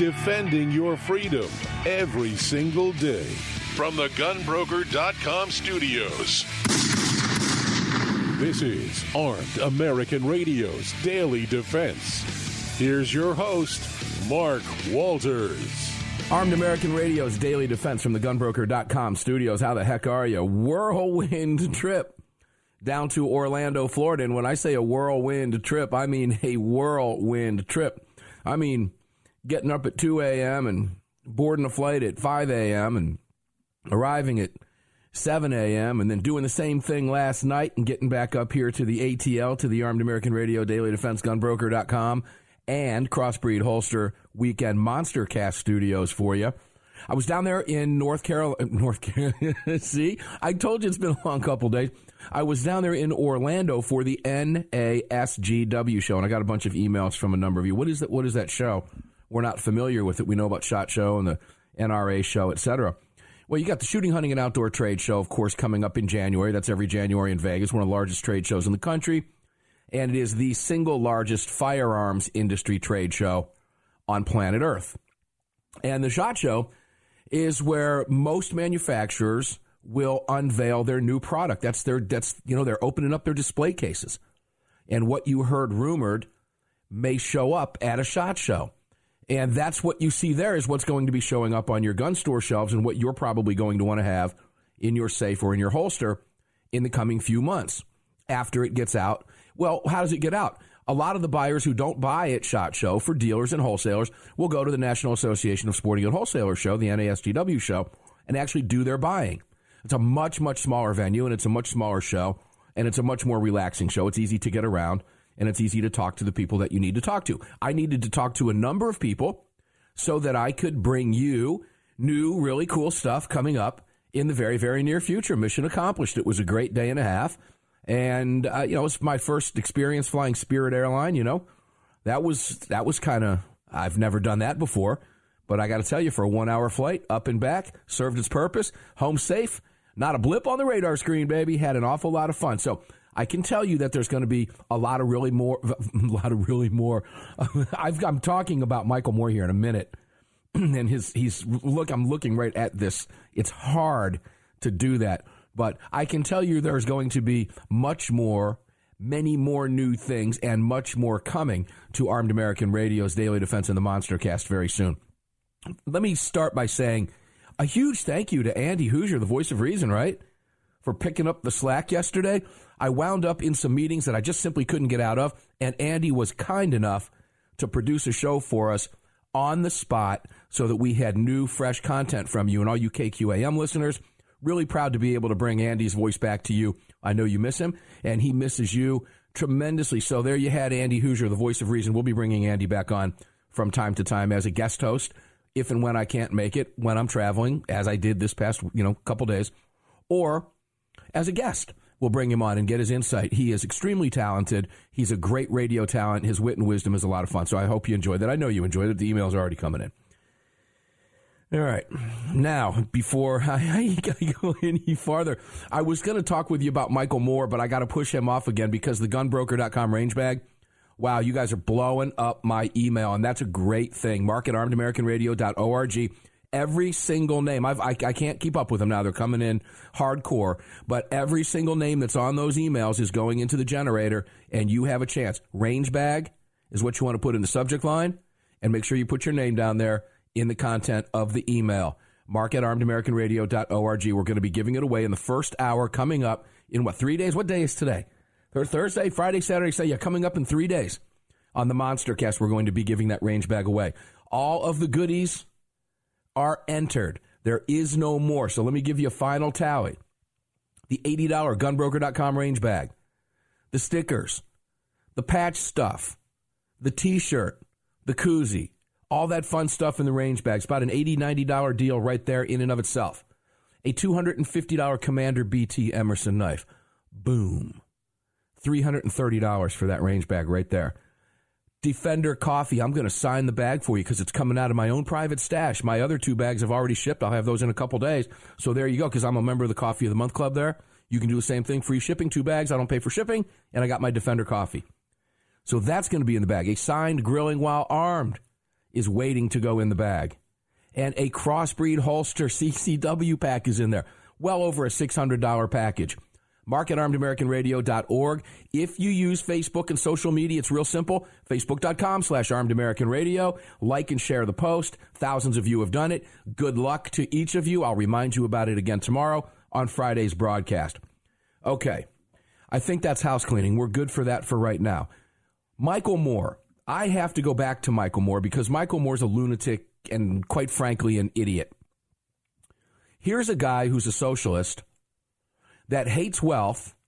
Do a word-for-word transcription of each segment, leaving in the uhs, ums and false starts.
defending your freedom every single day. From the gun broker dot com studios, this is Armed American Radio's Daily Defense. Here's your host, Mark Walters. Armed American Radio's Daily Defense from the gun broker dot com studios. How the heck are you? Whirlwind trip down to Orlando, Florida. And when I say a whirlwind trip, I mean a whirlwind trip. I mean getting up at two a.m. and boarding a flight at five a.m. and arriving at seven a.m. and then doing the same thing last night and getting back up here to the A T L, to the Armed American Radio Daily Defense, gun broker dot com, and Crossbreed Holster Weekend Monster Cast studios for you. I was down there in North Carolina. North Carolina. See, I told you it's been a long couple days. I was down there in Orlando for the N A S G W show, and I got a bunch of emails from a number of you. What is that? What is that show? We're not familiar with it. We know about SHOT Show and the N R A show, et cetera. Well, you got the Shooting, Hunting, and Outdoor Trade Show, of course, coming up in January. That's every January in Vegas, one of the largest trade shows in the country. And it is the single largest firearms industry trade show on planet Earth. And the SHOT Show is where most manufacturers will unveil their new product. That's their, that's, you know, they're opening up their display cases. And what you heard rumored may show up at a SHOT Show. And that's what you see there is what's going to be showing up on your gun store shelves and what you're probably going to want to have in your safe or in your holster in the coming few months after it gets out. Well, how does it get out? A lot of the buyers who don't buy at SHOT Show for dealers and wholesalers will go to the National Association of Sporting and Wholesalers show, the N A S G W show, and actually do their buying. It's a much, much smaller venue, and it's a much smaller show, and it's a much more relaxing show. It's easy to get around, and it's easy to talk to the people that you need to talk to. I needed to talk to a number of people so that I could bring you new, really cool stuff coming up in the very, very near future. Mission accomplished. It was a great day and a half. And, uh, you know, it was my first experience flying Spirit Airline, you know. That was that was kind of, I've never done that before. But I got to tell you, for a one-hour flight, up and back, served its purpose, home safe, not a blip on the radar screen, baby. Had an awful lot of fun. So I can tell you that there's going to be a lot of really more, a lot of really more. I've, I'm talking about Michael Moore here in a minute. And his, he's, look, I'm looking right at this. It's hard to do that. But I can tell you there's going to be much more, many more new things and much more coming to Armed American Radio's Daily Defense and the Monster Cast very soon. Let me start by saying a huge thank you to Andy Hoosier, the voice of reason, right, for picking up the slack yesterday. I wound up in some meetings that I just simply couldn't get out of, and Andy was kind enough to produce a show for us on the spot so that we had new, fresh content from you and all you K Q A M listeners. Really proud to be able to bring Andy's voice back to you. I know you miss him, and he misses you tremendously. So there you had Andy Hoosier, the voice of reason. We'll be bringing Andy back on from time to time as a guest host, if and when I can't make it, when I'm traveling, as I did this past, you know, couple days, or as a guest. We'll bring him on and get his insight. He is extremely talented. He's a great radio talent. His wit and wisdom is a lot of fun. So I hope you enjoyed that. I know you enjoyed it. The emails are already coming in. All right. Now, before I, I go any farther, I was going to talk with you about Michael Moore, but I got to push him off again because the gun broker dot com range bag, wow, you guys are blowing up my email, and that's a great thing. Mark at armed american radio dot org. Every single name, I've, I, I can't keep up with them now. They're coming in hardcore, but every single name that's on those emails is going into the generator, and you have a chance. Range bag is what you want to put in the subject line, and make sure you put your name down there in the content of the email. Mark at armed american radio dot org. We're going to be giving it away in the first hour coming up in, what, three days? What day is today? Thursday, Friday, Saturday, Sunday. Yeah, coming up in three days on the Monster Cast, we're going to be giving that range bag away. All of the goodies are entered. There is no more. So let me give you a final tally. The eighty dollars gun broker dot com range bag, the stickers, the patch stuff, the T-shirt, the koozie, all that fun stuff in the range bag. It's about an eighty dollars, ninety dollars deal right there in and of itself. A two hundred fifty dollars Commander B T Emerson knife. Boom. three hundred thirty dollars for that range bag right there. Defender coffee. I'm going to sign the bag for you because it's coming out of my own private stash. My other two bags have already shipped. I'll have those in a couple days. So there you go, because I'm a member of the Coffee of the Month Club there. You can do the same thing. Free shipping, two bags. I don't pay for shipping, and I got my Defender coffee. So that's going to be in the bag. A signed Grilling While Armed is waiting to go in the bag. And a Crossbreed holster C C W pack is in there. Well over a six hundred dollars package. Mark at armed american radio dot org. If you use Facebook and social media, it's real simple. Facebook.com slash Armed American Radio. Like and share the post. Thousands of you have done it. Good luck to each of you. I'll remind you about it again tomorrow on Friday's broadcast. Okay. I think that's house cleaning. We're good for that for right now. Michael Moore. I have to go back to Michael Moore because Michael Moore's a lunatic and, quite frankly, an idiot. Here's a guy who's a socialist that hates wealth,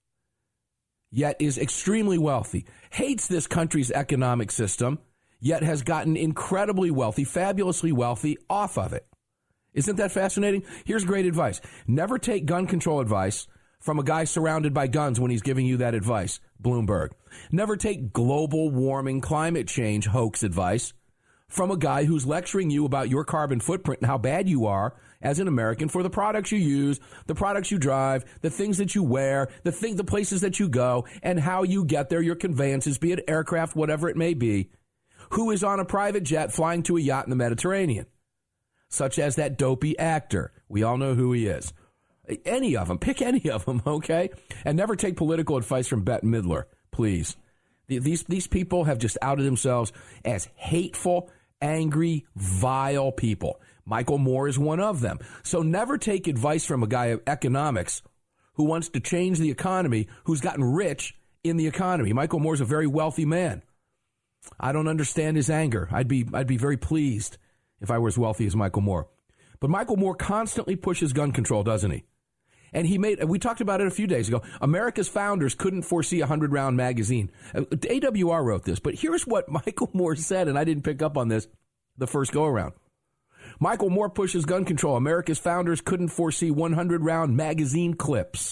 yet is extremely wealthy, hates this country's economic system, yet has gotten incredibly wealthy, fabulously wealthy off of it. Isn't that fascinating? Here's great advice. Never take gun control advice from a guy surrounded by guns when he's giving you that advice, Bloomberg. Never take global warming, climate change hoax advice from a guy who's lecturing you about your carbon footprint and how bad you are as an American for the products you use, the products you drive, the things that you wear, the thing, the places that you go, and how you get there, your conveyances, be it aircraft, whatever it may be, who is on a private jet flying to a yacht in the Mediterranean, such as that dopey actor. We all know who he is. Any of them. Pick any of them, okay? And never take political advice from Bette Midler, please. These, these people have just outed themselves as hateful, angry, vile people. Michael Moore is one of them. So never take advice from a guy of economics who wants to change the economy, who's gotten rich in the economy. Michael Moore's a very wealthy man. I don't understand his anger. I'd be I'd be very pleased if I were as wealthy as Michael Moore. But Michael Moore constantly pushes gun control, doesn't he? And he made, we talked about it a few days ago, America's founders couldn't foresee a hundred-round magazine. A W R wrote this, but here's what Michael Moore said, and I didn't pick up on this the first go-around. Michael Moore pushes gun control. America's founders couldn't foresee hundred-round magazine clips.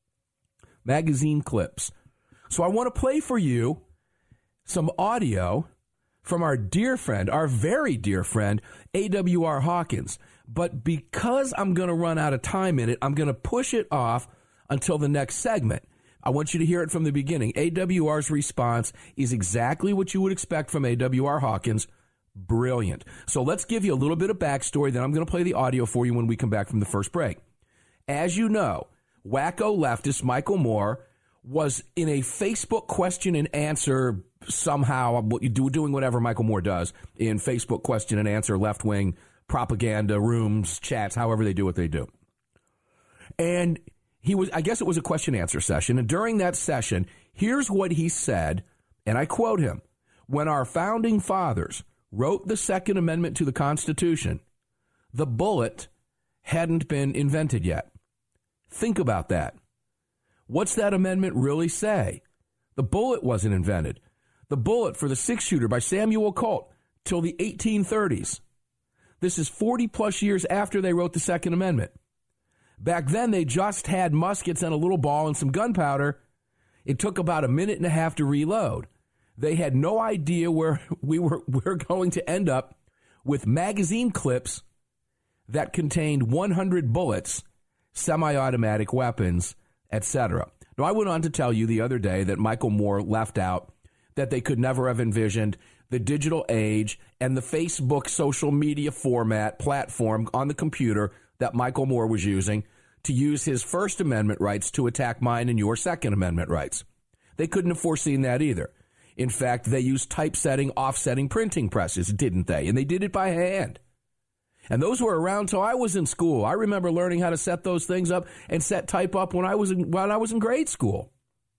Magazine clips. So I want to play for you some audio from our dear friend, our very dear friend, A W R Hawkins. But because I'm going to run out of time in it, I'm going to push it off until the next segment. I want you to hear it from the beginning. A W R's response is exactly what you would expect from A W R Hawkins. Brilliant. So let's give you a little bit of backstory, then I'm going to play the audio for you when we come back from the first break. As you know, wacko leftist Michael Moore was in a Facebook question and answer somehow, doing whatever Michael Moore does in Facebook question and answer, left-wing propaganda rooms, chats, however they do what they do. And he was, I guess it was a question answer session. And during that session, here's what he said, and I quote him: "When our founding fathers wrote the Second Amendment to the Constitution, the bullet hadn't been invented yet." Think about that. What's that amendment really say? The bullet wasn't invented. The bullet for the six-shooter by Samuel Colt till the eighteen thirties. This is forty plus years after they wrote the Second Amendment. Back then, they just had muskets and a little ball and some gunpowder. It took about a minute and a half to reload. They had no idea where we were, we're going to end up with magazine clips that contained one hundred bullets, semi-automatic weapons, et cetera. Now, I went on to tell you the other day that Michael Moore left out that they could never have envisioned the digital age and the Facebook social media format platform on the computer that Michael Moore was using to use his First Amendment rights to attack mine and your Second Amendment rights. They couldn't have foreseen that either. In fact, they used typesetting, offsetting printing presses, didn't they? And they did it by hand. And those were around till I was in school. I remember learning how to set those things up and set type up when I was in, when I was in grade school.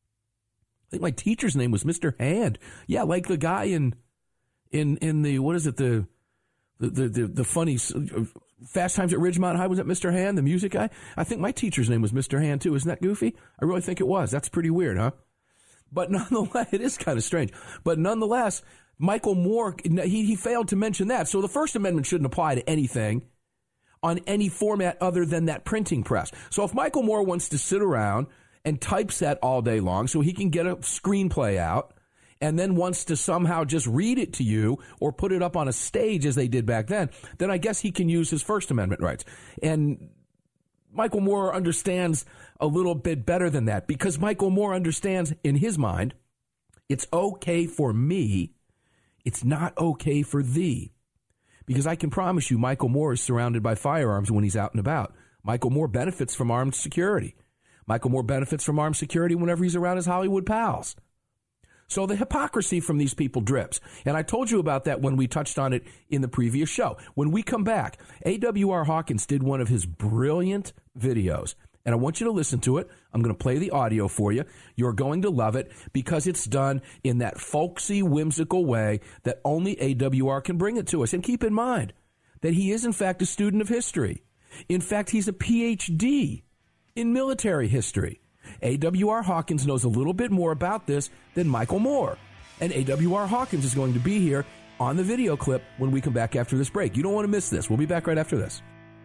I think my teacher's name was Mister Hand. Yeah, like the guy in in in the, what is it, the the the, the funny Fast Times at Ridgemont High. Was it Mister Hand, the music guy? I think my teacher's name was Mister Hand too. Isn't that goofy? I really think it was. That's pretty weird, huh? But nonetheless, it is kind of strange. But nonetheless, Michael Moore, he, he failed to mention that. So the First Amendment shouldn't apply to anything on any format other than that printing press. So if Michael Moore wants to sit around and typeset all day long so he can get a screenplay out and then wants to somehow just read it to you or put it up on a stage as they did back then, then I guess he can use his First Amendment rights. And Michael Moore understands a little bit better than that, because Michael Moore understands in his mind, it's okay for me, it's not okay for thee. Because I can promise you Michael Moore is surrounded by firearms when he's out and about. Michael Moore benefits from armed security. Michael Moore benefits from armed security whenever he's around his Hollywood pals. So the hypocrisy from these people drips. And I told you about that when we touched on it in the previous show. When we come back, A W R Hawkins did one of his brilliant videos. And I want you to listen to it. I'm going to play the audio for you. You're going to love it because it's done in that folksy, whimsical way that only A W R can bring it to us. And keep in mind that he is, in fact, a student of history. In fact, he's a P H D in military history. A W R Hawkins knows a little bit more about this than Michael Moore. And A W R Hawkins is going to be here on the video clip when we come back after this break. You don't want to miss this. We'll be back right after this.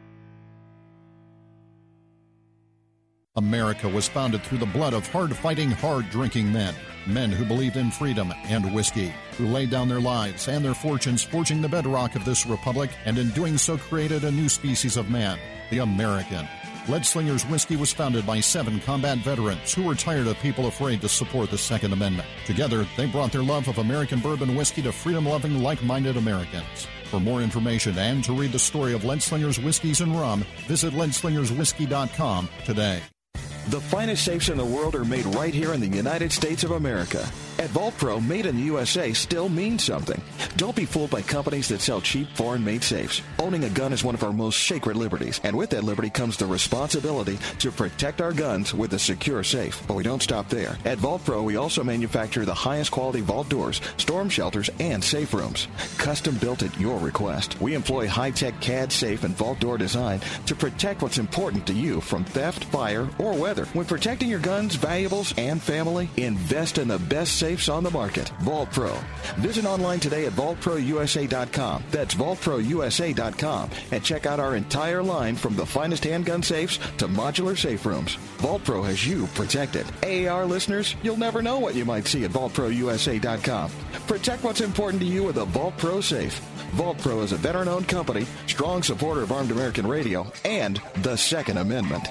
America was founded through the blood of hard-fighting, hard-drinking men. Men who believed in freedom and whiskey, who laid down their lives and their fortunes forging the bedrock of this republic, and in doing so created a new species of man, the American. Leadslinger's Whiskey was founded by seven combat veterans who were tired of people afraid to support the Second Amendment. Together, they brought their love of American bourbon whiskey to freedom-loving, like-minded Americans. For more information and to read the story of Leadslinger's Whiskeys and Rum, visit leadslinger's whiskey dot com today. The finest safes in the world are made right here in the United States of America. At Vault Pro, made in the U S A still means something. Don't be fooled by companies that sell cheap, foreign-made safes. Owning a gun is one of our most sacred liberties, and with that liberty comes the responsibility to protect our guns with a secure safe. But we don't stop there. At Vault Pro, we also manufacture the highest quality vault doors, storm shelters, and safe rooms. Custom built at your request. We employ high-tech C A D safe and vault door design to protect what's important to you from theft, fire, or weather. When protecting your guns, valuables, and family, invest in the best safes on the market. Vault Pro. Visit online today at vault pro u s a dot com. That's vault pro u s a dot com. And check out our entire line from the finest handgun safes to modular safe rooms. Vault Pro has you protected. A A R listeners, you'll never know what you might see at vault pro u s a dot com. Protect what's important to you with a Vault Pro safe. Vault Pro is a veteran-owned company, strong supporter of Armed American Radio, and the Second Amendment.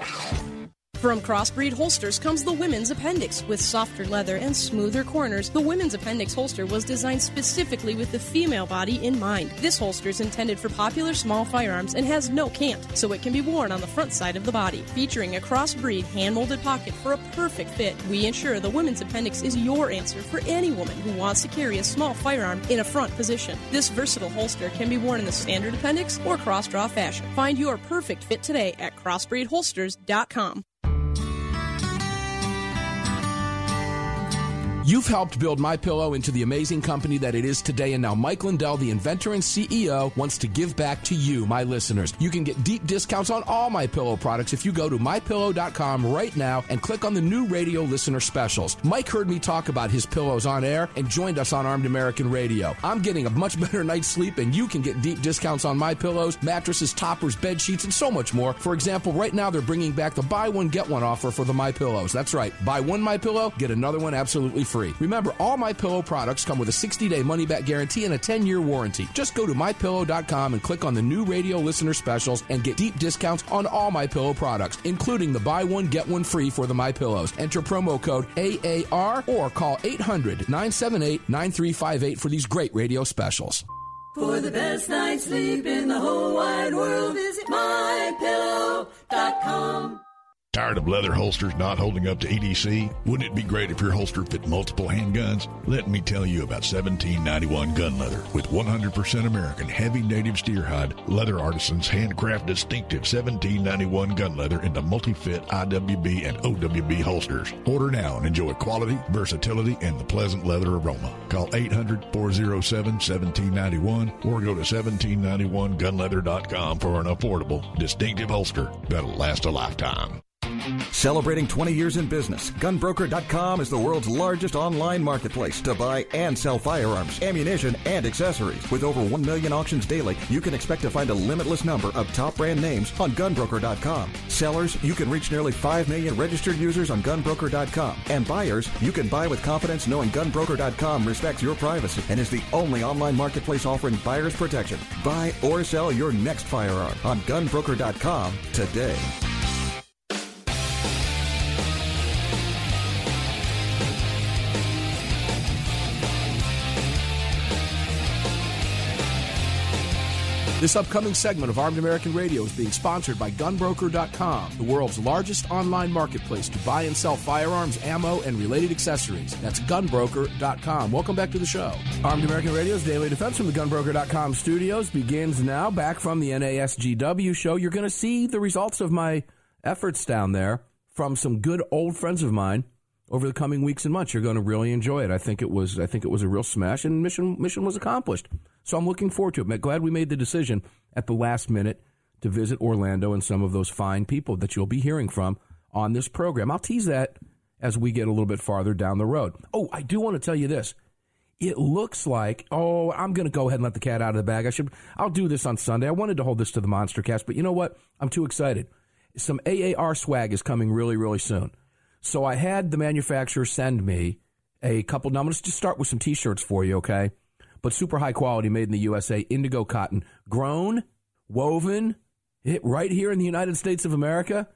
From Crossbreed Holsters comes the Women's Appendix. With softer leather and smoother corners, the Women's Appendix holster was designed specifically with the female body in mind. This holster is intended for popular small firearms and has no cant, so it can be worn on the front side of the body. Featuring a crossbreed hand-molded pocket for a perfect fit, we ensure the Women's Appendix is your answer for any woman who wants to carry a small firearm in a front position. This versatile holster can be worn in the standard appendix or cross-draw fashion. Find your perfect fit today at crossbreed holsters dot com. You've helped build MyPillow into the amazing company that it is today, and now Mike Lindell, the inventor and C E O, wants to give back to you, my listeners. You can get deep discounts on all MyPillow products if you go to my pillow dot com right now and click on the new radio listener specials. Mike heard me talk about his pillows on air and joined us on Armed American Radio. I'm getting a much better night's sleep, and you can get deep discounts on MyPillows, mattresses, toppers, bed sheets, and so much more. For example, right now they're bringing back the buy one, get one offer for the MyPillows. That's right. Buy one MyPillow, get another one absolutely free. Free. Remember, all MyPillow products come with a sixty-day money-back guarantee and a ten-year warranty. Just go to my pillow dot com and click on the new radio listener specials and get deep discounts on all MyPillow products, including the buy one, get one free for the MyPillows. Enter promo code A A R or call eight hundred, nine seven eight, nine three five eight for these great radio specials. For the best night's sleep in the whole wide world, visit my pillow dot com. Tired of leather holsters not holding up to E D C? Wouldn't it be great if your holster fit multiple handguns? Let me tell you about seventeen ninety-one Gun Leather. With one hundred percent American heavy native steer hide, Leather Artisans handcraft distinctive seventeen ninety-one Gun Leather into multi-fit I W B and O W B holsters. Order now and enjoy quality, versatility, and the pleasant leather aroma. Call eight hundred, four oh seven, one seven nine one or go to seventeen ninety-one gun leather dot com for an affordable, distinctive holster that'll last a lifetime. Celebrating twenty years in business, gun broker dot com is the world's largest online marketplace to buy and sell firearms, ammunition, and accessories. With over one million auctions daily, you can expect to find a limitless number of top brand names on gun broker dot com. Sellers, you can reach nearly five million registered users on gun broker dot com. And buyers, you can buy with confidence knowing gun broker dot com respects your privacy and is the only online marketplace offering buyers protection. Buy or sell your next firearm on gun broker dot com today. This upcoming segment of Armed American Radio is being sponsored by gun broker dot com, the world's largest online marketplace to buy and sell firearms, ammo, and related accessories. That's gun broker dot com. Welcome back to the show. Armed American Radio's Daily Defense from the gun broker dot com studios begins now. Back from the N A S G W show, you're going to see the results of my efforts down there from some good old friends of mine over the coming weeks and months. You're going to really enjoy it. I think it was I think it was a real smash, and mission mission was accomplished. So I'm looking forward to it. I'm glad we made the decision at the last minute to visit Orlando and some of those fine people that you'll be hearing from on this program. I'll tease that as we get a little bit farther down the road. Oh, I do want to tell you this. It looks like, oh, I'm going to go ahead and let the cat out of the bag. I should, I'll do this on Sunday. I wanted to hold this to the Monster Cast, but you know what? I'm too excited. Some A A R swag is coming really, really soon. So I had the manufacturer send me a couple. Now I'm going to just start with some T-shirts for you, okay? But super high quality, made in the U S A, indigo cotton, grown, woven, it, right here in the United States of America.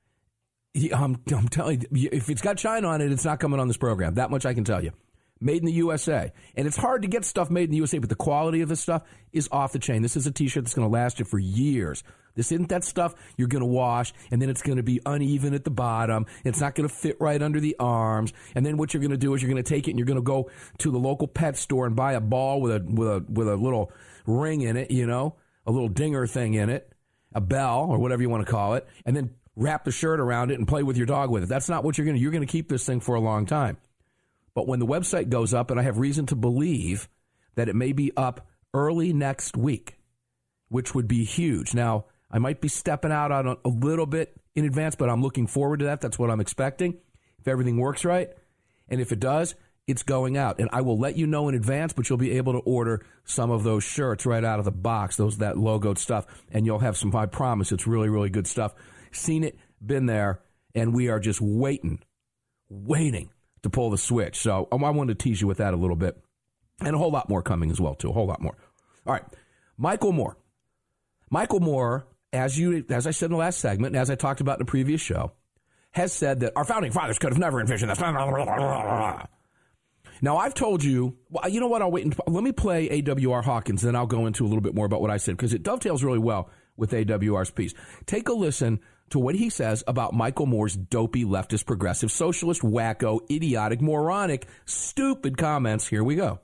I'm, I'm telling you, if it's got China on it, it's not coming on this program. That much I can tell you. Made in the U S A. And it's hard to get stuff made in the U S A, but the quality of this stuff is off the chain. This is a T-shirt that's going to last you for years. This isn't that stuff you're going to wash, and then it's going to be uneven at the bottom. It's not going to fit right under the arms. And then what you're going to do is you're going to take it and you're going to go to the local pet store and buy a ball with a with a with a little ring in it, you know, a little dinger thing in it, a bell or whatever you want to call it, and then wrap the shirt around it and play with your dog with it. That's not what you're going to. You're going to keep this thing for a long time. But when the website goes up, and I have reason to believe that it may be up early next week, which would be huge. Now, I might be stepping out on a, a little bit in advance, but I'm looking forward to that. That's what I'm expecting, if everything works right. And if it does, it's going out. And I will let you know in advance, but you'll be able to order some of those shirts right out of the box, those that logoed stuff, and you'll have some, I promise, it's really, really good stuff. Seen it, been there, and we are just waiting, waiting to pull the switch. So um, I wanted to tease you with that a little bit. And a whole lot more coming as well, too. A whole lot more. All right. Michael Moore. Michael Moore, as you, as I said in the last segment, and as I talked about in the previous show, has said that our founding fathers could have never envisioned this. Now, I've told you, well, you know what? I'll wait and let me play A W R Hawkins, then I'll go into a little bit more about what I said, because it dovetails really well with A W R's piece. Take a listen to what he says about Michael Moore's dopey, leftist, progressive, socialist, wacko, idiotic, moronic, stupid comments. Here we go.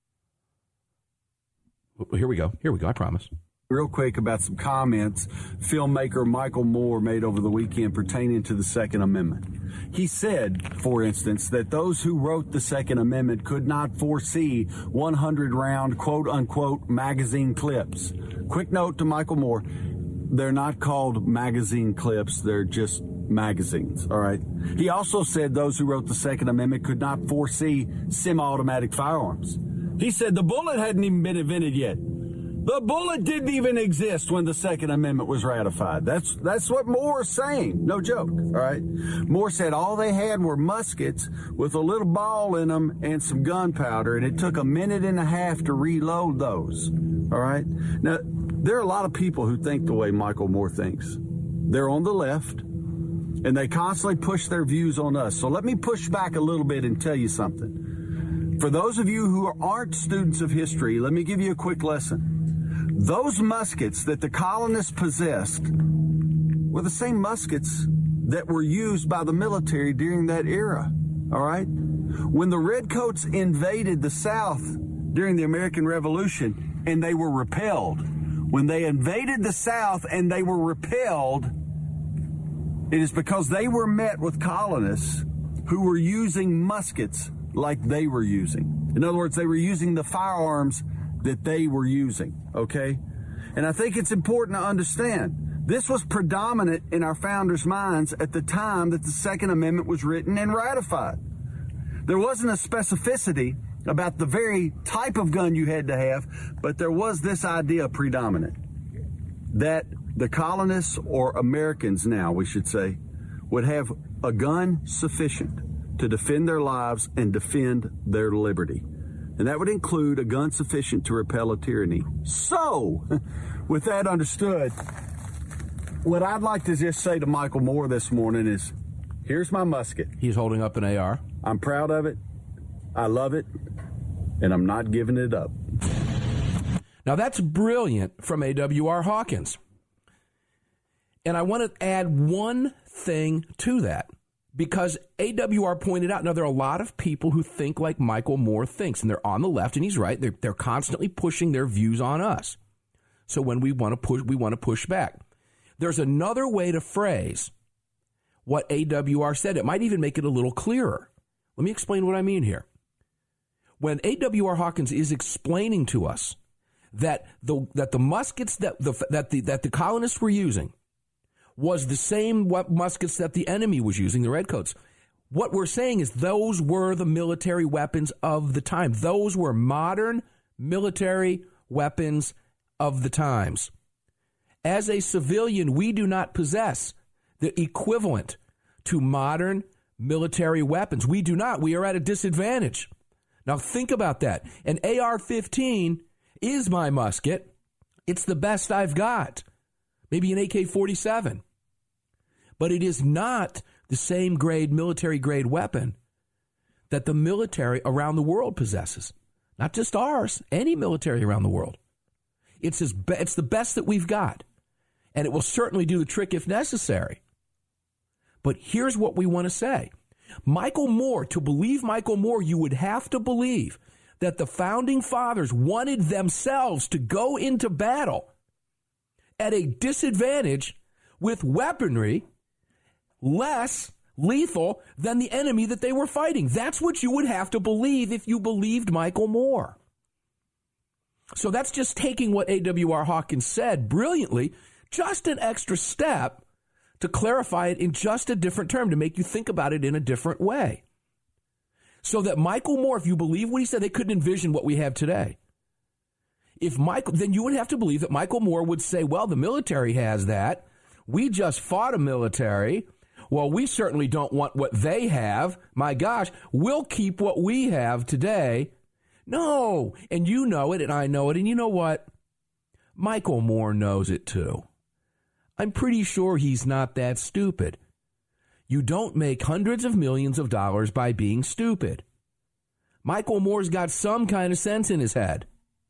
Here we go. Here we go. I promise. Real quick about some comments filmmaker Michael Moore made over the weekend pertaining to the Second Amendment. He said, for instance, that those who wrote the Second Amendment could not foresee one hundred round quote-unquote magazine clips. Quick note to Michael Moore, they're not called magazine clips, they're just magazines, all right? He also said those who wrote the Second Amendment could not foresee semi-automatic firearms. He said the bullet hadn't even been invented yet. The bullet didn't even exist when the Second Amendment was ratified. That's that's what Moore's saying. No joke, all right? Moore said all they had were muskets with a little ball in them and some gunpowder, and it took a minute and a half to reload those, all right? Now, there are a lot of people who think the way Michael Moore thinks. They're on the left, and they constantly push their views on us. So let me push back a little bit and tell you something. For those of you who aren't students of history, let me give you a quick lesson. Those muskets that the colonists possessed were the same muskets that were used by the military during that era, all right? When the Redcoats invaded the South during the American Revolution and they were repelled, when they invaded the South and they were repelled, it is because they were met with colonists who were using muskets like they were using. In other words, they were using the firearms that they were using, okay? And I think it's important to understand, this was predominant in our founders' minds at the time that the Second Amendment was written and ratified. There wasn't a specificity about the very type of gun you had to have, but there was this idea predominant, that the colonists, or Americans now, we should say, would have a gun sufficient to defend their lives and defend their liberty. And that would include a gun sufficient to repel a tyranny. So, with that understood, what I'd like to just say to Michael Moore this morning is, here's my musket. He's holding up an A R. I'm proud of it. I love it. And I'm not giving it up. Now, that's brilliant from A W R Hawkins. And I want to add one thing to that, because A W R pointed out, now there are a lot of people who think like Michael Moore thinks, and they're on the left, and he's right. They're, they're constantly pushing their views on us. So when we want to push, we want to push back. There's another way to phrase what A W R said. It might even make it a little clearer. Let me explain what I mean here. When A W R Hawkins is explaining to us that the that the muskets that the that the that the colonists were using was the same muskets that the enemy was using, the redcoats, what we're saying is those were the military weapons of the time. Those were modern military weapons of the times. As a civilian, we do not possess the equivalent to modern military weapons. We do not. We are at a disadvantage. Now think about that. An A R fifteen is my musket. It's the best I've got. Maybe an A K forty-seven. But it is not the same grade, military grade weapon that the military around the world possesses. Not just ours, any military around the world. It's, as be- it's the best that we've got. And it will certainly do the trick if necessary. But here's what we want to say. Michael Moore, to believe Michael Moore, you would have to believe that the founding fathers wanted themselves to go into battle at a disadvantage with weaponry less lethal than the enemy that they were fighting. That's what you would have to believe if you believed Michael Moore. So that's just taking what A W R Hawkins said brilliantly, just an extra step to clarify it in just a different term, to make you think about it in a different way. So that Michael Moore, if you believe what he said, they couldn't envision what we have today. If Michael, then you would have to believe that Michael Moore would say, well, the military has that. We just fought a military. Well, we certainly don't want what they have. My gosh, we'll keep what we have today. No, and you know it, and I know it, and you know what? Michael Moore knows it too. I'm pretty sure he's not that stupid. You don't make hundreds of millions of dollars by being stupid. Michael Moore's got some kind of sense in his head.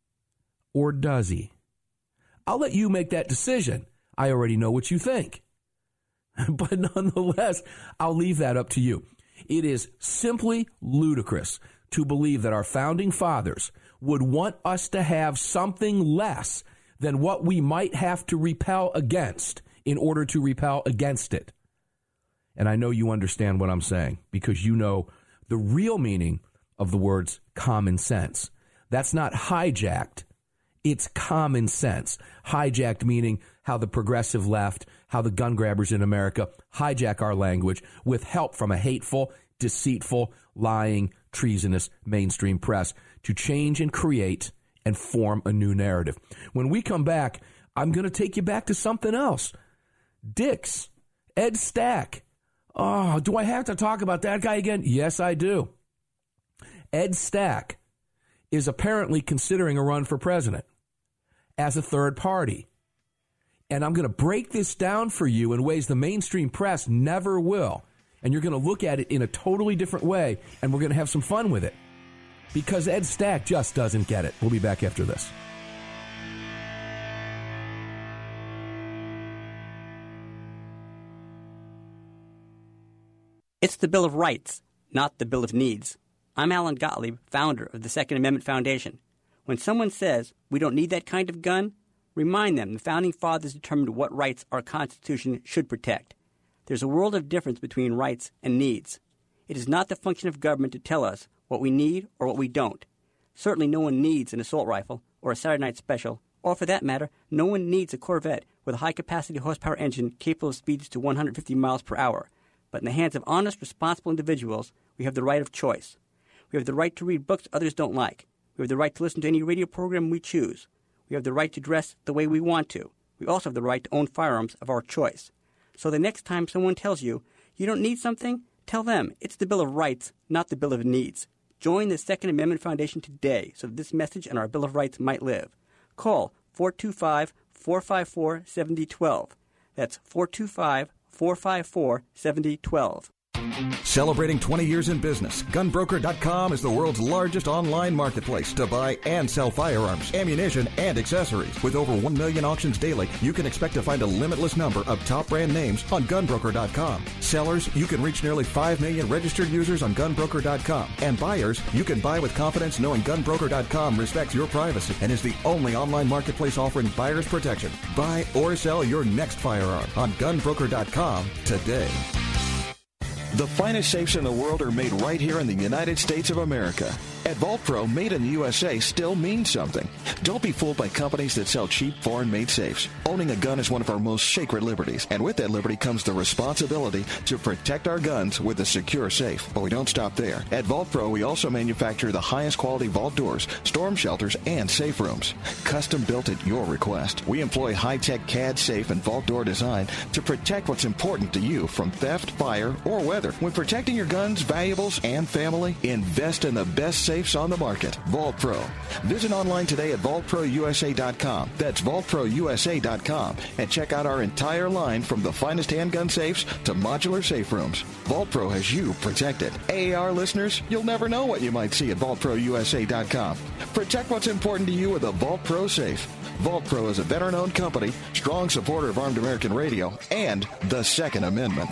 Or does he? I'll let you make that decision. I already know what you think. But nonetheless, I'll leave that up to you. It is simply ludicrous to believe that our founding fathers would want us to have something less than what we might have to repel against in order to repel against it. And I know you understand what I'm saying, because you know the real meaning of the words common sense. That's not hijacked. It's common sense. Hijacked meaning how the progressive left, how the gun grabbers in America hijack our language with help from a hateful, deceitful, lying, treasonous mainstream press to change and create and form a new narrative. When we come back, I'm going to take you back to something else. Dix, Ed Stack. Oh, do I have to talk about that guy again? Yes, I do. Ed Stack is apparently considering a run for president as a third party. And I'm going to break this down for you in ways the mainstream press never will. And you're going to look at it in a totally different way, and we're going to have some fun with it. Because Ed Stack just doesn't get it. We'll be back after this. It's the Bill of Rights, not the Bill of Needs. I'm Alan Gottlieb, founder of the Second Amendment Foundation. When someone says we don't need that kind of gun, remind them the Founding Fathers determined what rights our Constitution should protect. There's a world of difference between rights and needs. It is not the function of government to tell us what we need or what we don't. Certainly no one needs an assault rifle or a Saturday night special, or for that matter, no one needs a Corvette with a high-capacity horsepower engine capable of speeds to one hundred fifty miles per hour. But in the hands of honest, responsible individuals, we have the right of choice. We have the right to read books others don't like. We have the right to listen to any radio program we choose. We have the right to dress the way we want to. We also have the right to own firearms of our choice. So the next time someone tells you you don't need something, tell them it's the Bill of Rights, not the Bill of Needs. Join the Second Amendment Foundation today so that this message and our Bill of Rights might live. Call four two five, four five four, seven zero one two. That's four two five, four five four, seven zero one two. Celebrating twenty years in business, gun broker dot com is the world's largest online marketplace to buy and sell firearms, ammunition, and accessories. With over one million auctions daily, you can expect to find a limitless number of top brand names on gun broker dot com. Sellers, you can reach nearly five million registered users on gun broker dot com. And buyers, you can buy with confidence knowing gun broker dot com respects your privacy and is the only online marketplace offering buyers protection. Buy or sell your next firearm on gun broker dot com today. The finest safes in the world are made right here in the United States of America. At Vault Pro, made in the U S A still means something. Don't be fooled by companies that sell cheap, foreign-made safes. Owning a gun is one of our most sacred liberties, and with that liberty comes the responsibility to protect our guns with a secure safe. But we don't stop there. At Vault Pro, we also manufacture the highest quality vault doors, storm shelters, and safe rooms. Custom built at your request. We employ high-tech C A D safe and vault door design to protect what's important to you from theft, fire, or weather. When protecting your guns, valuables, and family, invest in the best safes on the market. Vault Pro. Visit online today at vault pro u s a dot com. That's vault pro u s a dot com. And check out our entire line from the finest handgun safes to modular safe rooms. Vault Pro has you protected. A A R listeners, you'll never know what you might see at vault pro u s a dot com. Protect what's important to you with a Vault Pro safe. Vault Pro is a veteran-owned company, strong supporter of Armed American Radio, and the Second Amendment.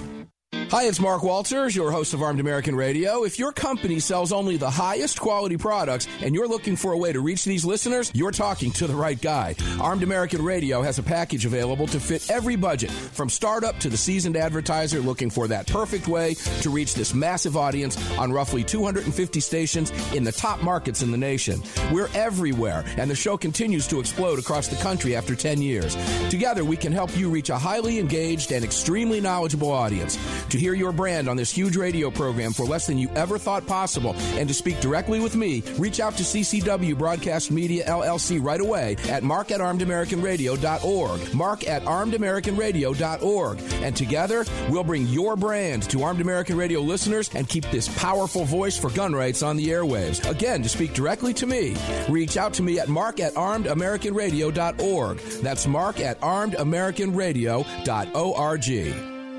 Hi, it's Mark Walters, your host of Armed American Radio. If your company sells only the highest quality products and you're looking for a way to reach these listeners, you're talking to the right guy. Armed American Radio has a package available to fit every budget, from startup to the seasoned advertiser looking for that perfect way to reach this massive audience on roughly two hundred fifty stations in the top markets in the nation. We're everywhere, and the show continues to explode across the country after ten years. Together, we can help you reach a highly engaged and extremely knowledgeable audience. To hear your brand on this huge radio program for less than you ever thought possible and to speak directly with me, reach out to C C W Broadcast Media, L L C right away at mark at armed american radio dot org. Mark at armed american radio dot org. And together, we'll bring your brand to Armed American Radio listeners and keep this powerful voice for gun rights on the airwaves. Again, to speak directly to me, reach out to me at mark at armed american radio dot org. That's mark at armed american radio dot org.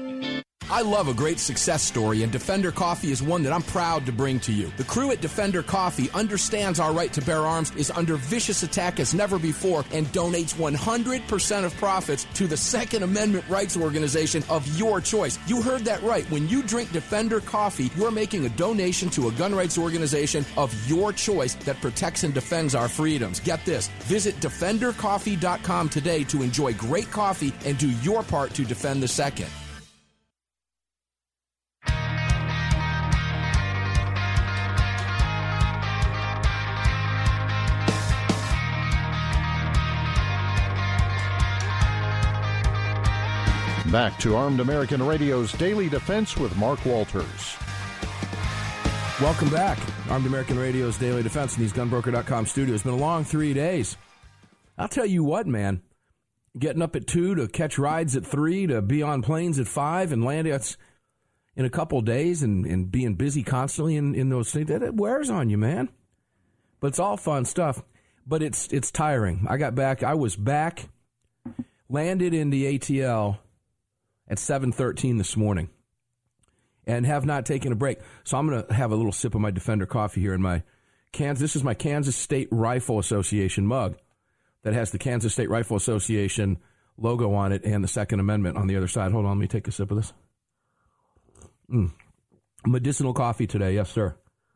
I love a great success story, and Defender Coffee is one that I'm proud to bring to you. The crew at Defender Coffee understands our right to bear arms is under vicious attack as never before and donates one hundred percent of profits to the Second Amendment rights organization of your choice. You heard that right. When you drink Defender Coffee, you're making a donation to a gun rights organization of your choice that protects and defends our freedoms. Get this. Visit defender coffee dot com today to enjoy great coffee and do your part to defend the Second. Back to Armed American Radio's Daily Defense with Mark Walters. Welcome back. Armed American Radio's Daily Defense in these gun broker dot com studios. It's been a long three days. I'll tell you what, man. Getting up at two to catch rides at three, to be on planes at five and land it's in a couple days and, and being busy constantly in, in those things, that it wears on you, man. But it's all fun stuff. But it's it's tiring. I got back. I was back, landed in the A T L at seven thirteen this morning and have not taken a break. So I'm going to have a little sip of my Defender coffee here in my Kansas. This is my Kansas State Rifle Association mug that has the Kansas State Rifle Association logo on it and the Second Amendment on the other side. Hold on, let me take a sip of this. Mm. Medicinal coffee today, yes, sir.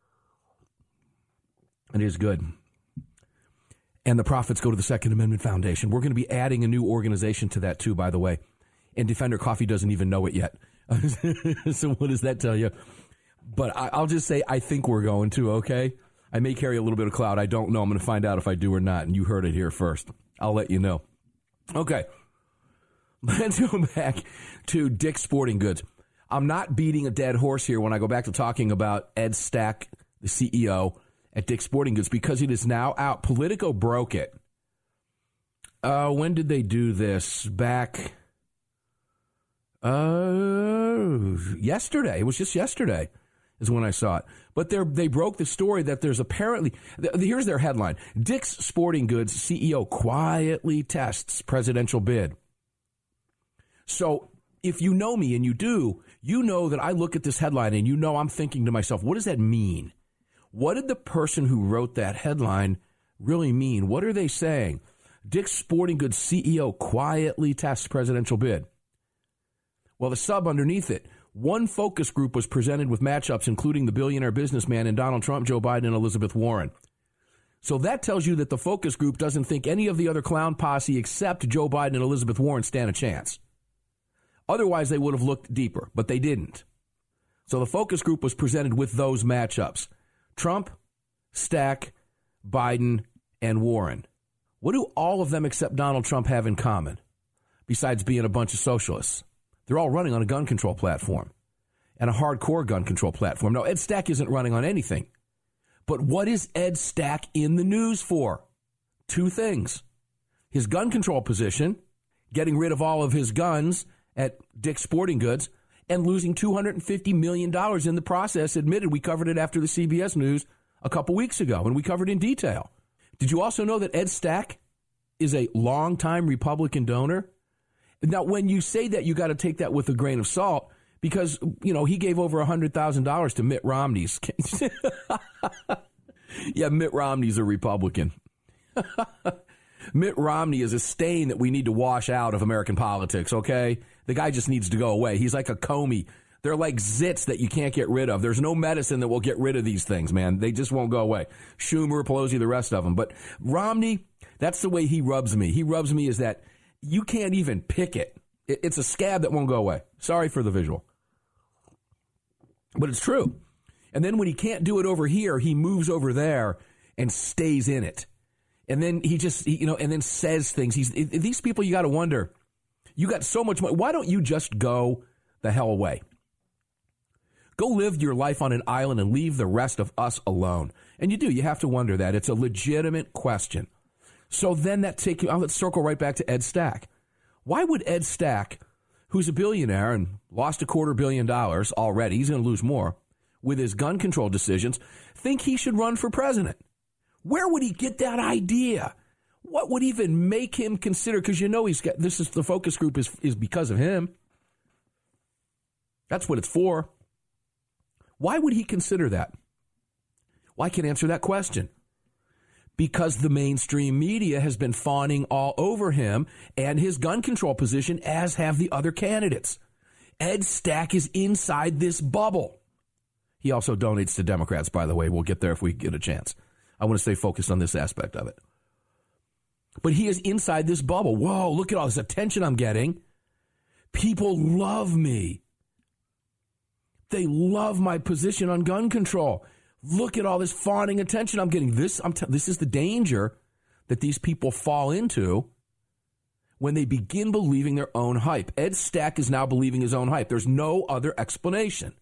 It is good. And the profits go to the Second Amendment Foundation. We're going to be adding a new organization to that, too, by the way. And Defender Coffee doesn't even know it yet. So what does that tell you? But I, I'll just say I think we're going to, okay? I may carry a little bit of clout. I don't know. I'm going to find out if I do or not. And you heard it here first. I'll let you know. Okay. Let's go back to Dick's Sporting Goods. I'm not beating a dead horse here when I go back to talking about Ed Stack, the C E O at Dick's Sporting Goods, because it is now out. Politico broke it. Uh, when did they do this? Back... Uh, yesterday. It was just yesterday is when I saw it. But they they broke the story that there's apparently, th- here's their headline. Dick's Sporting Goods C E O quietly tests presidential bid. So if you know me, and you do, you know that I look at this headline and you know I'm thinking to myself, what does that mean? What did the person who wrote that headline really mean? What are they saying? Dick's Sporting Goods C E O quietly tests presidential bid. Well, the sub underneath it, one focus group was presented with matchups, including the billionaire businessman and Donald Trump, Joe Biden, and Elizabeth Warren. So that tells you that the focus group doesn't think any of the other clown posse except Joe Biden and Elizabeth Warren stand a chance. Otherwise, they would have looked deeper, but they didn't. So the focus group was presented with those matchups. Trump, Stack, Biden, and Warren. What do all of them except Donald Trump have in common, besides being a bunch of socialists? They're all running on a gun control platform and a hardcore gun control platform. No, Ed Stack isn't running on anything. But what is Ed Stack in the news for? Two things. His gun control position, getting rid of all of his guns at Dick's Sporting Goods, and losing two hundred fifty million dollars in the process. Admitted, we covered it after the C B S News a couple weeks ago, and we covered it in detail. Did you also know that Ed Stack is a longtime Republican donor? Now, when you say that, you got to take that with a grain of salt because, you know, he gave over one hundred thousand dollars to Mitt Romney's. Yeah, Mitt Romney's a Republican. Mitt Romney is a stain that we need to wash out of American politics, okay? The guy just needs to go away. He's like a Comey. They're like zits that you can't get rid of. There's no medicine that will get rid of these things, man. They just won't go away. Schumer, Pelosi, the rest of them. But Romney, that's the way he rubs me. He rubs me is that you can't even pick it. It's a scab that won't go away. Sorry for the visual. But it's true. And then when he can't do it over here, he moves over there and stays in it. And then he just, you know, and then says things. He's these people, you got to wonder, you got so much money. Why don't you just go the hell away? Go live your life on an island and leave the rest of us alone. And you do. You have to wonder that. It's a legitimate question. So then that take you, let's circle right back to Ed Stack. Why would Ed Stack, who's a billionaire and lost a quarter billion dollars already, he's going to lose more, with his gun control decisions, think he should run for president? Where would he get that idea? What would even make him consider? Because you know he's got, this is, the focus group is, is because of him. That's what it's for. Why would he consider that? Well, I can answer that question. Because the mainstream media has been fawning all over him and his gun control position, as have the other candidates. Ed Stack is inside this bubble. He also donates to Democrats, by the way. We'll get there if we get a chance. I want to stay focused on this aspect of it. But he is inside this bubble. Whoa, look at all this attention I'm getting. People love me. They love my position on gun control. Look at all this fawning attention I'm getting. This, I'm t- this is the danger that these people fall into when they begin believing their own hype. Ed Stack is now believing his own hype. There's no other explanation.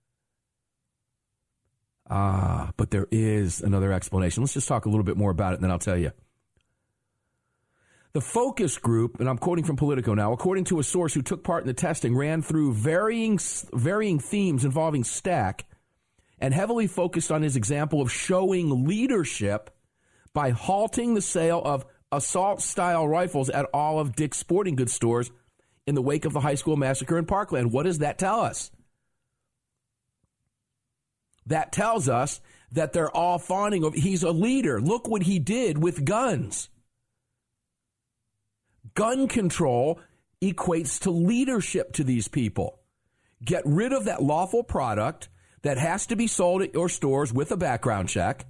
Ah, but there is another explanation. Let's just talk a little bit more about it, and then I'll tell you. The focus group, and I'm quoting from Politico now, according to a source who took part in the testing, ran through varying varying themes involving Stack and heavily focused on his example of showing leadership by halting the sale of assault-style rifles at all of Dick's Sporting Goods stores in the wake of the high school massacre in Parkland. What does that tell us? That tells us that they're all fawning over. He's a leader. Look what he did with guns. Gun control equates to leadership to these people. Get rid of that lawful product that has to be sold at your stores with a background check,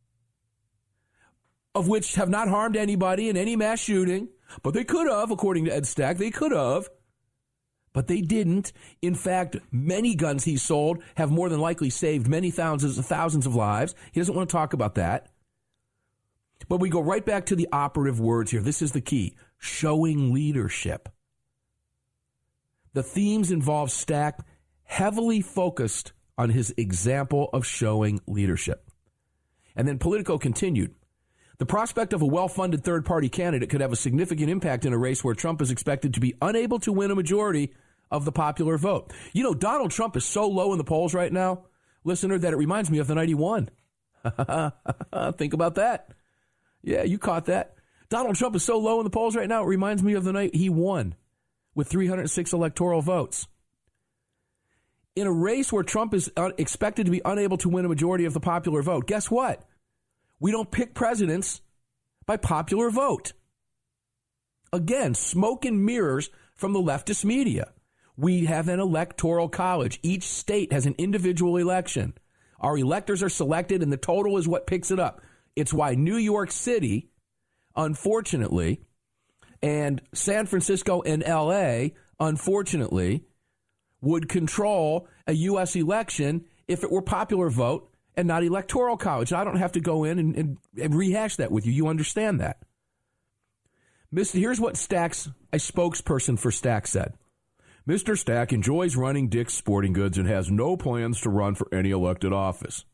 of which have not harmed anybody in any mass shooting, but they could have, according to Ed Stack, they could have. But they didn't. In fact, many guns he sold have more than likely saved many thousands of thousands of lives. He doesn't want to talk about that. But we go right back to the operative words here. This is the key. Showing leadership. The themes involve Stack heavily focused on his example of showing leadership. And then Politico continued. The prospect of a well-funded third-party candidate could have a significant impact in a race where Trump is expected to be unable to win a majority of the popular vote. You know, Donald Trump is so low in the polls right now, listener, that it reminds me of the night he won. Think about that. Yeah, you caught that. Donald Trump is so low in the polls right now, it reminds me of the night he won with three hundred six electoral votes. in a race where Trump is un- expected to be unable to win a majority of the popular vote, guess what? We don't pick presidents by popular vote. Again, smoke and mirrors from the leftist media. We have an electoral college. Each state has an individual election. Our electors are selected, and the total is what picks it up. It's why New York City, unfortunately, and San Francisco and L A, unfortunately, would control a U S election if it were popular vote and not electoral college. I don't have to go in and, and, and rehash that with you. You understand that. Mister Here's what Stack's, a spokesperson for Stack, said. Mister Stack enjoys running Dick's Sporting Goods and has no plans to run for any elected office.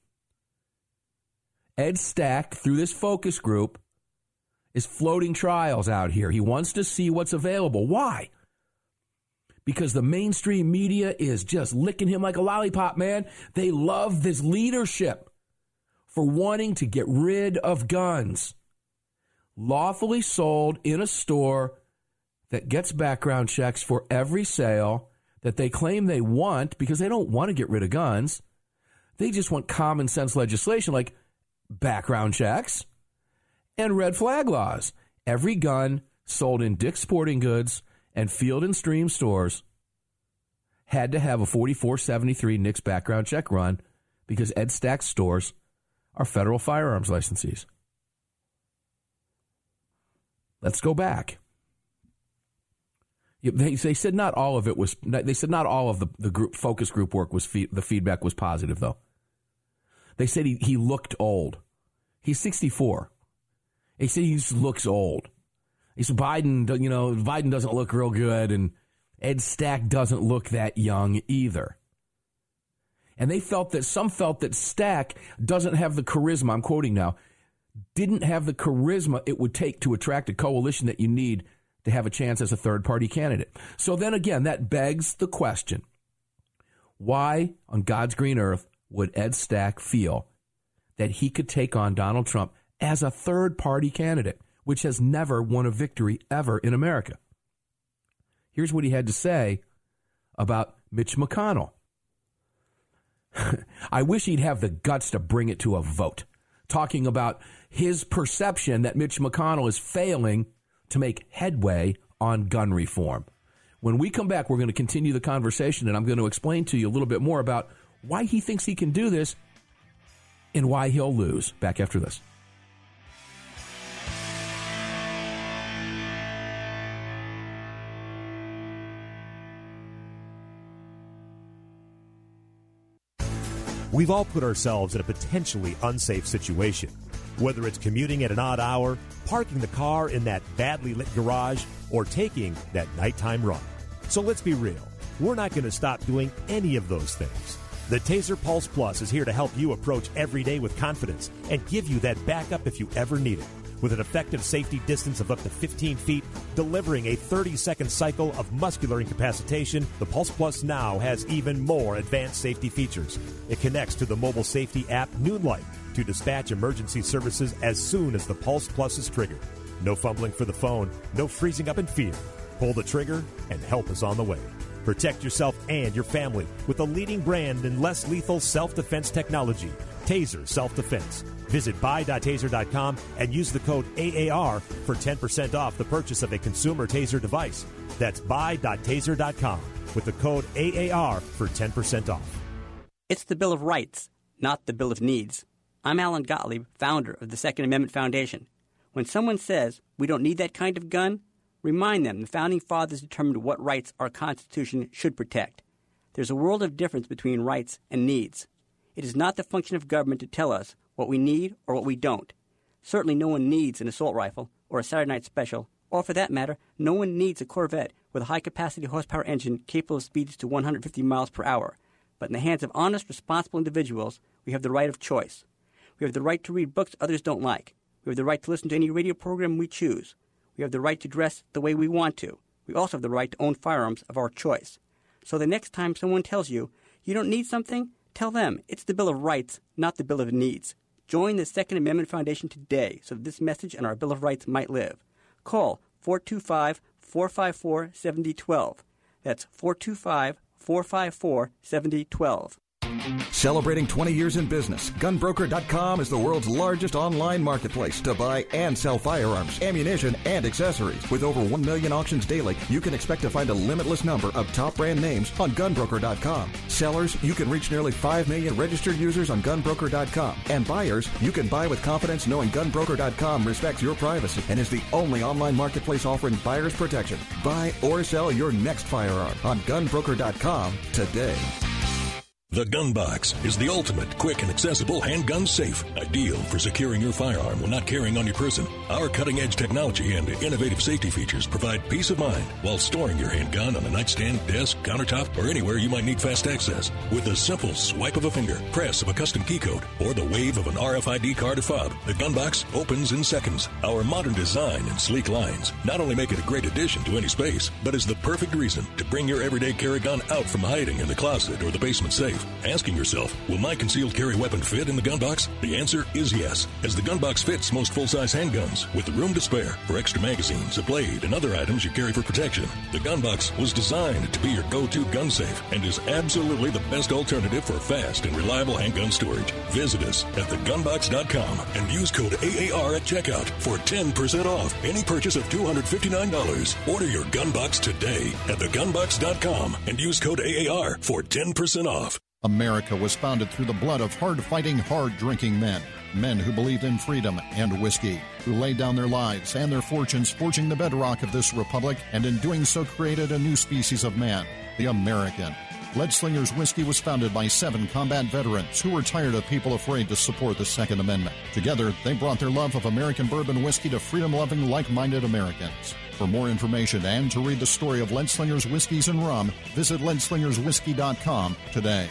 Ed Stack, through this focus group, is floating trials out here. He wants to see what's available. Why? Because the mainstream media is just licking him like a lollipop, man. They love this leadership for wanting to get rid of guns. Lawfully sold in a store that gets background checks for every sale that they claim they want because they don't want to get rid of guns. They just want common sense legislation like background checks and red flag laws. Every gun sold in Dick's Sporting Goods and Field and Stream stores had to have a forty-four seventy-three N I C S background check run because Ed Stack's stores are federal firearms licensees. Let's go back. They, they said not all of it was. They said not all of the, the group focus group work was. Fe- the feedback was positive, though. They said he, he looked old. He's sixty-four. They said he just looks old. He said Biden, you know, Biden doesn't look real good, and Ed Stack doesn't look that young either. And they felt that some felt that Stack doesn't have the charisma. I'm quoting now. Didn't have the charisma it would take to attract a coalition that you need to have a chance as a third-party candidate. So then again, that begs the question, why on God's green earth would Ed Stack feel that he could take on Donald Trump as a third-party candidate, which has never won a victory ever in America? Here's what he had to say about Mitch McConnell. I wish he'd have the guts to bring it to a vote, talking about his perception that Mitch McConnell is failing to make headway on gun reform. When we come back, we're going to continue the conversation, and I'm going to explain to you a little bit more about why he thinks he can do this and why he'll lose. Back after this. We've all put ourselves in a potentially unsafe situation. Whether it's commuting at an odd hour, parking the car in that badly lit garage, or taking that nighttime run. So let's be real. We're not going to stop doing any of those things. The Taser Pulse Plus is here to help you approach every day with confidence and give you that backup if you ever need it. With an effective safety distance of up to fifteen feet, delivering a thirty-second cycle of muscular incapacitation, the Pulse Plus now has even more advanced safety features. It connects to the mobile safety app Noonlight to dispatch emergency services as soon as the Pulse Plus is triggered. No fumbling for the phone, no freezing up in fear. Pull the trigger and help is on the way. Protect yourself and your family with a leading brand in less lethal self-defense technology, Taser Self-Defense. Visit buy dot taser dot com and use the code A A R for ten percent off the purchase of a consumer Taser device. That's buy dot taser dot com with the code A A R for ten percent off. It's the Bill of Rights, not the Bill of Needs. I'm Alan Gottlieb, founder of the Second Amendment Foundation. When someone says we don't need that kind of gun, remind them the Founding Fathers determined what rights our Constitution should protect. There's a world of difference between rights and needs. It is not the function of government to tell us what we need or what we don't. Certainly no one needs an assault rifle or a Saturday night special, or for that matter, no one needs a Corvette with a high-capacity horsepower engine capable of speeds to one hundred fifty miles per hour. But in the hands of honest, responsible individuals, we have the right of choice. We have the right to read books others don't like. We have the right to listen to any radio program we choose. We have the right to dress the way we want to. We also have the right to own firearms of our choice. So the next time someone tells you you don't need something, tell them it's the Bill of Rights, not the Bill of Needs. Join the Second Amendment Foundation today so that this message and our Bill of Rights might live. Call four two five, four five four, seven zero one two. That's four two five, four five four, seven zero one two. Celebrating twenty years in business, gun broker dot com is the world's largest online marketplace to buy and sell firearms, ammunition, and accessories. With over one million auctions daily, you can expect to find a limitless number of top brand names on gun broker dot com. Sellers, you can reach nearly five million registered users on gun broker dot com. And buyers, you can buy with confidence knowing gun broker dot com respects your privacy and is the only online marketplace offering buyers protection. Buy or sell your next firearm on gun broker dot com today. The Gun Box is the ultimate, quick, and accessible handgun safe, ideal for securing your firearm when not carrying on your person. Our cutting-edge technology and innovative safety features provide peace of mind while storing your handgun on a nightstand, desk, countertop, or anywhere you might need fast access. With a simple swipe of a finger, press of a custom key code, or the wave of an R F I D card or fob, the Gun Box opens in seconds. Our modern design and sleek lines not only make it a great addition to any space, but is the perfect reason to bring your everyday carry gun out from hiding in the closet or the basement safe. Asking yourself, will my concealed carry weapon fit in the gun box? The answer is yes, as the gun box fits most full-size handguns with the room to spare for extra magazines, a blade, and other items you carry for protection. The gun box was designed to be your go-to gun safe and is absolutely the best alternative for fast and reliable handgun storage. Visit us at the gun box dot com and use code A A R at checkout for ten percent off any purchase of two hundred fifty-nine dollars. Order your gun box today at the gun box dot com and use code A A R for ten percent off. America was founded through the blood of hard-fighting, hard-drinking men. Men who believed in freedom and whiskey, who laid down their lives and their fortunes forging the bedrock of this republic, and in doing so created a new species of man, the American. Leadslingers Whiskey was founded by seven combat veterans who were tired of people afraid to support the Second Amendment. Together, they brought their love of American bourbon whiskey to freedom-loving, like-minded Americans. For more information and to read the story of Leadslingers Whiskeys and Rum, visit lead slingers whiskey dot com today.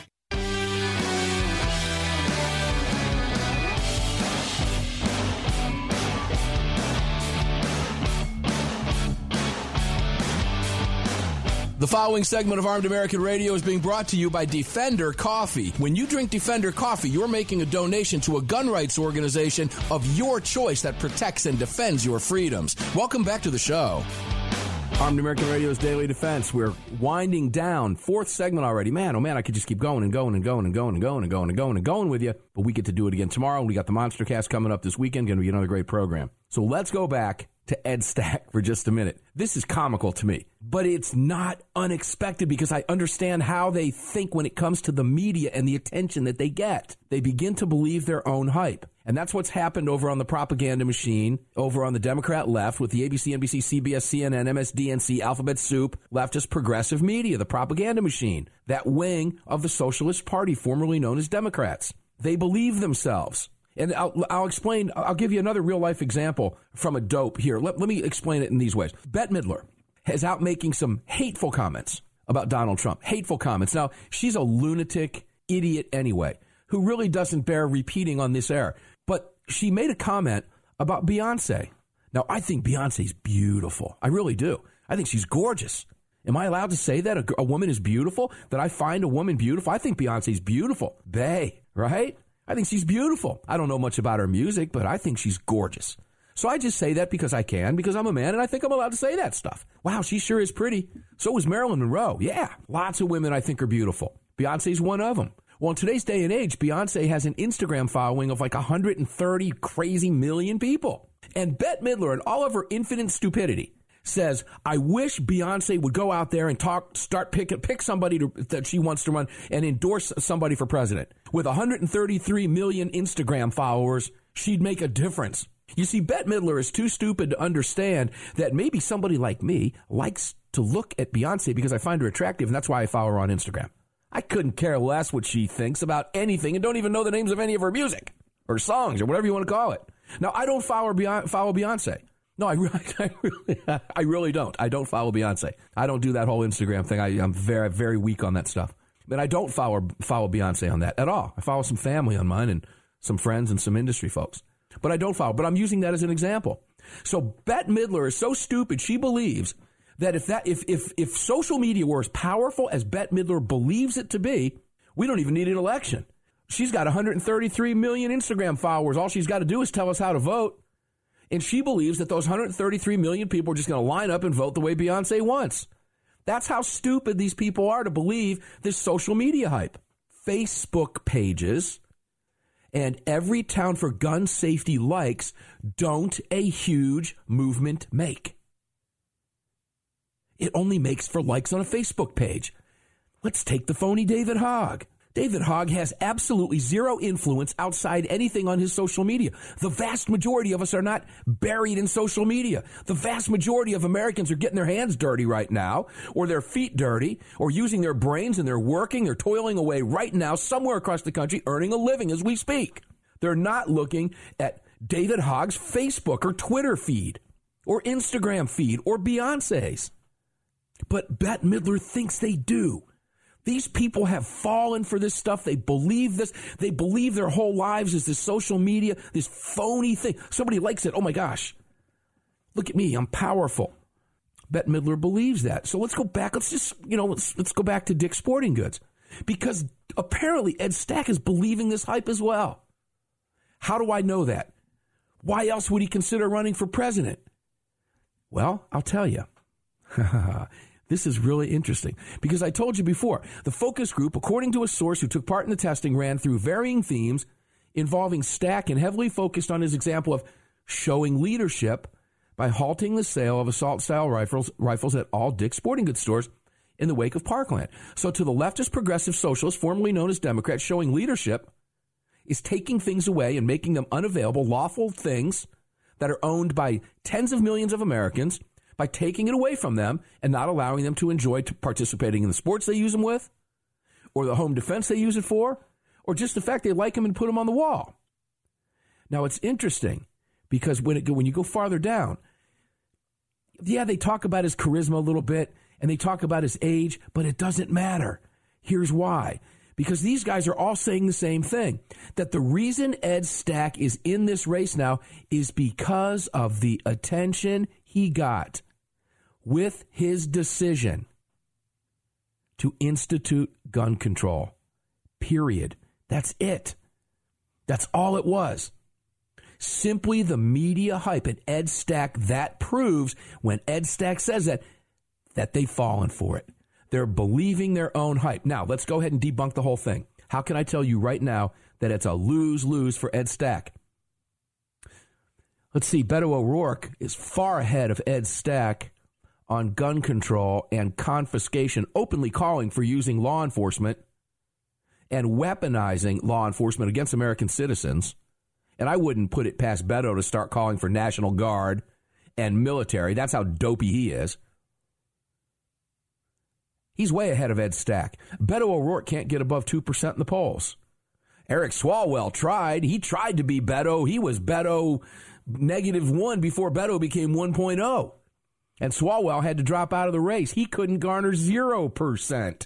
The following segment of Armed American Radio is being brought to you by Defender Coffee. When you drink Defender Coffee, you're making a donation to a gun rights organization of your choice that protects and defends your freedoms. Welcome back to the show. Armed American Radio's Daily Defense. We're winding down. Fourth segment already. Man, oh man, I could just keep going and going and going and going and going and going and going and going with you. But we get to do it again tomorrow. We got the Monster Cast coming up this weekend. Going to be another great program. So let's go back to Ed Stack for just a minute. This is comical to me, but it's not unexpected because I understand how they think when it comes to the media and the attention that they get. They begin to believe their own hype. And that's what's happened over on the propaganda machine, over on the Democrat left with the A B C, N B C, C B S, C N N, M S D N C, Alphabet Soup, leftist progressive media, the propaganda machine, that wing of the Socialist Party, formerly known as Democrats. They believe themselves. And I'll, I'll explain, I'll give you another real-life example from a dope here. Let, let me explain it in these ways. Bette Midler is out making some hateful comments about Donald Trump. Hateful comments. Now, she's a lunatic idiot anyway, who really doesn't bear repeating on this air. But she made a comment about Beyonce. Now, I think Beyonce's beautiful. I really do. I think she's gorgeous. Am I allowed to say that a, a woman is beautiful? That I find a woman beautiful? I think Beyonce's beautiful. Bae, right? I think she's beautiful. I don't know much about her music, but I think she's gorgeous. So I just say that because I can, because I'm a man, and I think I'm allowed to say that stuff. Wow, she sure is pretty. So is Marilyn Monroe. Yeah, lots of women I think are beautiful. Beyonce's one of them. Well, in today's day and age, Beyonce has an Instagram following of like one hundred thirty crazy million people. And Bette Midler, in all of her infinite stupidity, says, I wish Beyonce would go out there and talk, start pick, pick somebody to, that she wants to run and endorse somebody for president. With one hundred thirty-three million Instagram followers, she'd make a difference. You see, Bette Midler is too stupid to understand that maybe somebody like me likes to look at Beyonce because I find her attractive, and that's why I follow her on Instagram. I couldn't care less what she thinks about anything and don't even know the names of any of her music or songs or whatever you want to call it. Now, I don't follow, Beyonce, follow Beyonce. No, I really, I really, I really don't. I don't follow Beyonce. I don't do that whole Instagram thing. I, I'm very, very weak on that stuff. But I don't follow follow Beyonce on that at all. I follow some family on mine and some friends and some industry folks. But I don't follow. But I'm using that as an example. So Bette Midler is so stupid. She believes that if that if if if social media were as powerful as Bette Midler believes it to be, we don't even need an election. She's got one hundred thirty-three million Instagram followers. All she's got to do is tell us how to vote. And she believes that those one hundred thirty-three million people are just going to line up and vote the way Beyonce wants. That's how stupid these people are to believe this social media hype. Facebook pages and every Town for Gun Safety likes don't a huge movement make. It only makes for likes on a Facebook page. Let's take the phony David Hogg. David Hogg has absolutely zero influence outside anything on his social media. The vast majority of us are not buried in social media. The vast majority of Americans are getting their hands dirty right now, or their feet dirty, or using their brains, and they're working, they're toiling away right now somewhere across the country, earning a living as we speak. They're not looking at David Hogg's Facebook or Twitter feed, or Instagram feed, or Beyonce's. But Bette Midler thinks they do. These people have fallen for this stuff. They believe this. They believe their whole lives is this social media, this phony thing. Somebody likes it. Oh, my gosh. Look at me. I'm powerful. Bette Midler believes that. So let's go back. Let's just, you know, let's, let's go back to Dick's Sporting Goods. Because apparently Ed Stack is believing this hype as well. How do I know that? Why else would he consider running for president? Well, I'll tell you. This is really interesting because I told you before, the focus group, according to a source who took part in the testing, ran through varying themes involving Stack and heavily focused on his example of showing leadership by halting the sale of assault-style rifles, rifles at all Dick's Sporting Goods stores in the wake of Parkland. So to the leftist progressive socialists, formerly known as Democrats, showing leadership is taking things away and making them unavailable, lawful things that are owned by tens of millions of Americans, by taking it away from them and not allowing them to enjoy participating in the sports they use them with, or the home defense they use it for, or just the fact they like them and put them on the wall. Now, it's interesting because when it, when you go farther down, yeah, they talk about his charisma a little bit, and they talk about his age, but it doesn't matter. Here's why. Because these guys are all saying the same thing, that the reason Ed Stack is in this race now is because of the attention he got with his decision to institute gun control. Period. That's it. That's all it was. Simply the media hype. And Ed Stack, that proves when Ed Stack says that, that they've fallen for it. They're believing their own hype. Now, let's go ahead and debunk the whole thing. How can I tell you right now that it's a lose-lose for Ed Stack? Let's see, Beto O'Rourke is far ahead of Ed Stack on gun control and confiscation, openly calling for using law enforcement and weaponizing law enforcement against American citizens. And I wouldn't put it past Beto to start calling for National Guard and military. That's how dopey he is. He's way ahead of Ed Stack. Beto O'Rourke can't get above two percent in the polls. Eric Swalwell tried. He tried to be Beto. He was Beto negative one before Beto became one point oh. And Swalwell had to drop out of the race. He couldn't garner zero percent.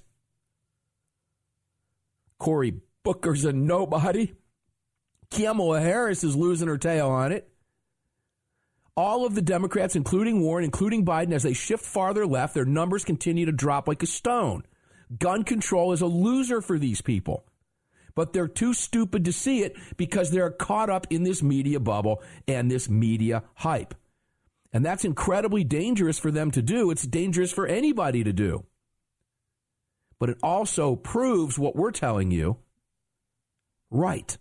Cory Booker's a nobody. Kamala Harris is losing her tail on it. All of the Democrats, including Warren, including Biden, as they shift farther left, their numbers continue to drop like a stone. Gun control is a loser for these people. But they're too stupid to see it because they're caught up in this media bubble and this media hype. And that's incredibly dangerous for them to do. It's dangerous for anybody to do. But it also proves what we're telling you right.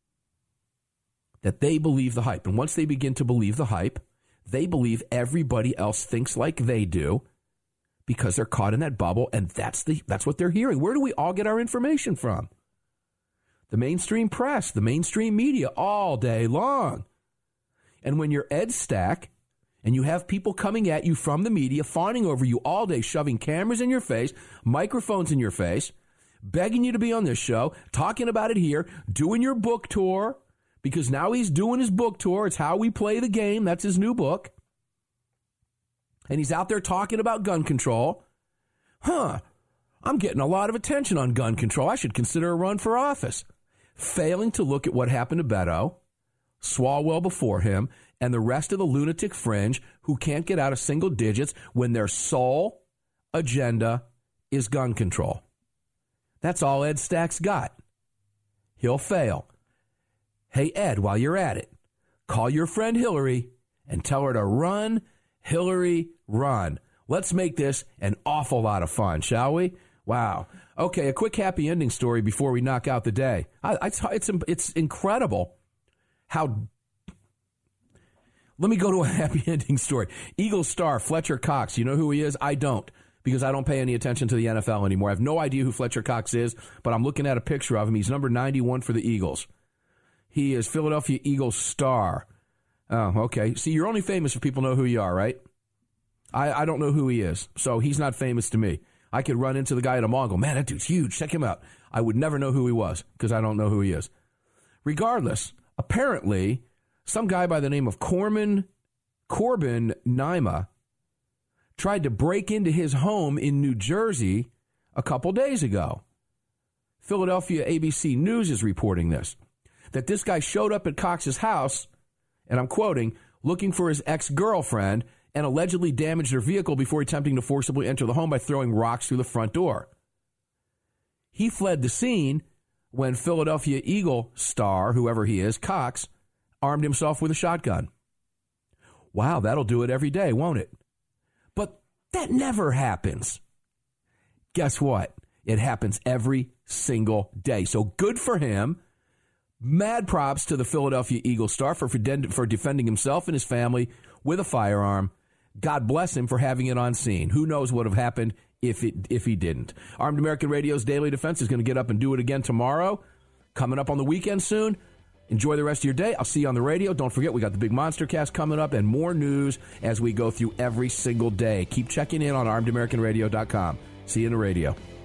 That they believe the hype. And once they begin to believe the hype, they believe everybody else thinks like they do because they're caught in that bubble, and that's the that's what they're hearing. Where do we all get our information from? The mainstream press, the mainstream media, all day long. And when you're Ed Stack and you have people coming at you from the media, fawning over you all day, shoving cameras in your face, microphones in your face, begging you to be on this show, talking about it here, doing your book tour, because now he's doing his book tour. It's How We Play the Game. That's his new book. And he's out there talking about gun control. Huh, I'm getting a lot of attention on gun control. I should consider a run for office. Failing to look at what happened to Beto, Swalwell before him, and the rest of the lunatic fringe who can't get out of single digits when their sole agenda is gun control. That's all Ed Stack's got. He'll fail. Hey, Ed, while you're at it, call your friend Hillary and tell her to run, Hillary, run. Let's make this an awful lot of fun, shall we? Wow. Okay, a quick happy ending story before we knock out the day. I, I, it's, it's incredible how... Let me go to a happy ending story. Eagles star Fletcher Cox. You know who he is? I don't, because I don't pay any attention to the N F L anymore. I have no idea who Fletcher Cox is, but I'm looking at a picture of him. He's number ninety-one for the Eagles. He is Philadelphia Eagles star. Oh, okay. See, you're only famous if people know who you are, right? I, I don't know who he is, so he's not famous to me. I could run into the guy at a mall and go, man, that dude's huge. Check him out. I would never know who he was because I don't know who he is. Regardless, apparently... some guy by the name of Corman, Corbin Nima tried to break into his home in New Jersey a couple days ago. Philadelphia A B C News is reporting this, that this guy showed up at Cox's house, and I'm quoting, looking for his ex-girlfriend and allegedly damaged her vehicle before attempting to forcibly enter the home by throwing rocks through the front door. He fled the scene when Philadelphia Eagle star, whoever he is, Cox, armed himself with a shotgun. Wow, that'll do it every day, won't it? But that never happens. Guess what? It happens every single day. So good for him. Mad props to the Philadelphia Eagles star for, for defending himself and his family with a firearm. God bless him for having it on scene. Who knows what would have happened if it if he didn't. Armed American Radio's Daily Defense is going to get up and do it again tomorrow. Coming up on the weekend soon. Enjoy the rest of your day. I'll see you on the radio. Don't forget, we got the big Monster Cast coming up and more news as we go through every single day. Keep checking in on armed american radio dot com. See you in the radio.